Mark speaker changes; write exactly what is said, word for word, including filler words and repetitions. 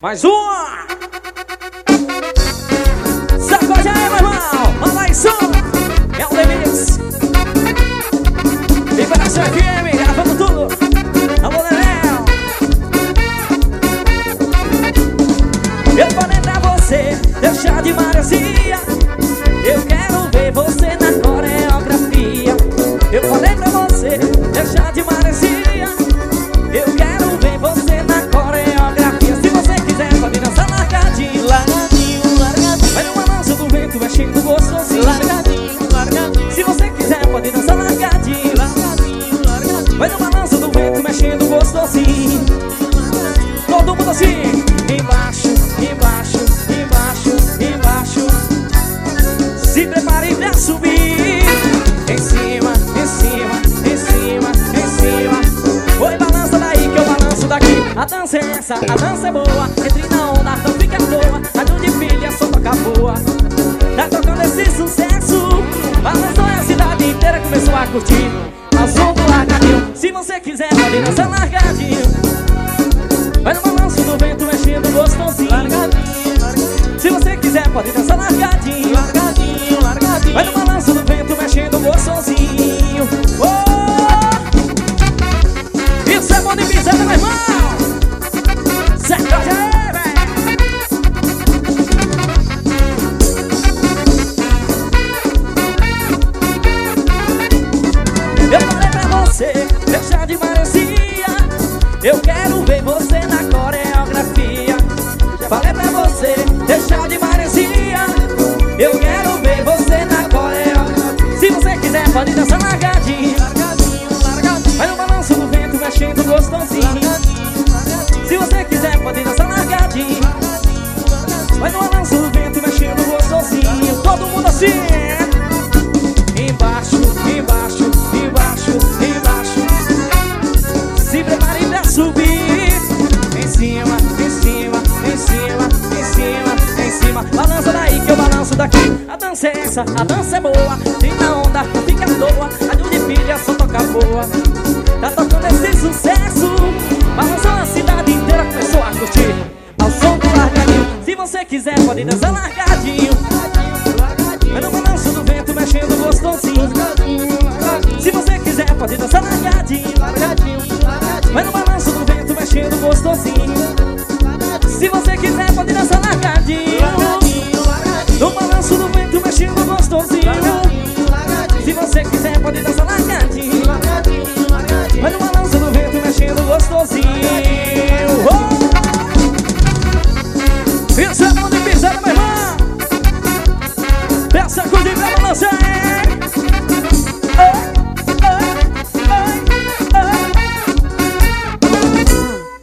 Speaker 1: Mais uma! Sacode aí, meu irmão! Manda aí, som! É o Lemix! Liberação F M, gravando tudo! Alô, Leléo! Eu falei pra você deixar de maresia. Eu quero ver você na coreografia. Eu falei pra você deixar de maresia. Eu quero ver você na coreografia. Se você quiser, pode dançar largadinho, largadinho, largadinho. Vai no balanço do vento, mexendo gostosinho, largadinho, largadinho. Se você quiser, pode dançar largadinho, largadinho, largadinho. Vai no balanço do vento, mexendo gostosinho. Todo mundo assim, embaixo, embaixo, embaixo, embaixo. Se prepare pra subir. Em cima, em cima, em cima, em cima. Oi, balança daí que eu balanço daqui. A dança é essa, a dança é boa. Entre na onda, não fica à toa. Rádio de filha, só toca boa. Tá tocando esse sucesso. Balançou e a cidade inteira começou a curtir. Ao som do largadinho. Se você quiser, pode dançar largadinho. Vai no balanço do vento, mexendo gostosinho, largadinho, largadinho. Se você quiser, pode dançar largadinho, largadinho, largadinho. Vai no balanço do vento, mexendo gostosinho. Oh! Isso é bom de pisada, meu irmão! Sacode aí, velho! Eu falei pra você deixar de maresia. Eu quero ver você na coreografia. Falei pra você deixar de maresia. Eu quero ver você na coreografia. Se você quiser, pode dançar largadinho, largadinho, largadinho. Vai no balanço do vento, mexendo gostosinho, largadinho, largadinho. Se você quiser, pode dançar largadinho, largadinho, largadinho. Vai no balanço do vento, mexendo gostosinho. Todo mundo assim. Embaixo, embaixo, embaixo, embaixo. Se prepare pra subir. Em cima, em cima, em cima, em cima, em cima. Balança daí que eu balanço daqui. A dança é essa, a dança é boa. Tem na onda, não fica à toa. Rádio de filha, só toca boa. Tá tocando esse sucesso. Balançou a cidade inteira, começou a curtir. Ao som do largadinho. Se você quiser, pode dançar largadinho. Vai no balanço do vento, mexendo gostosinho. Se você quiser, pode dançar largadinho, largadinho, largadinho. Vai no balanço do vento, mexendo gostosinho. Se você quiser, pode dançar largadinho, largadinho, largadinho. No balanço do vento, mexendo gostosinho. Se você quiser, pode dançar largadinho, largadinho, largadinho. Vai no balanço do vento, mexendo gostosinho. Oh! Isso é bom de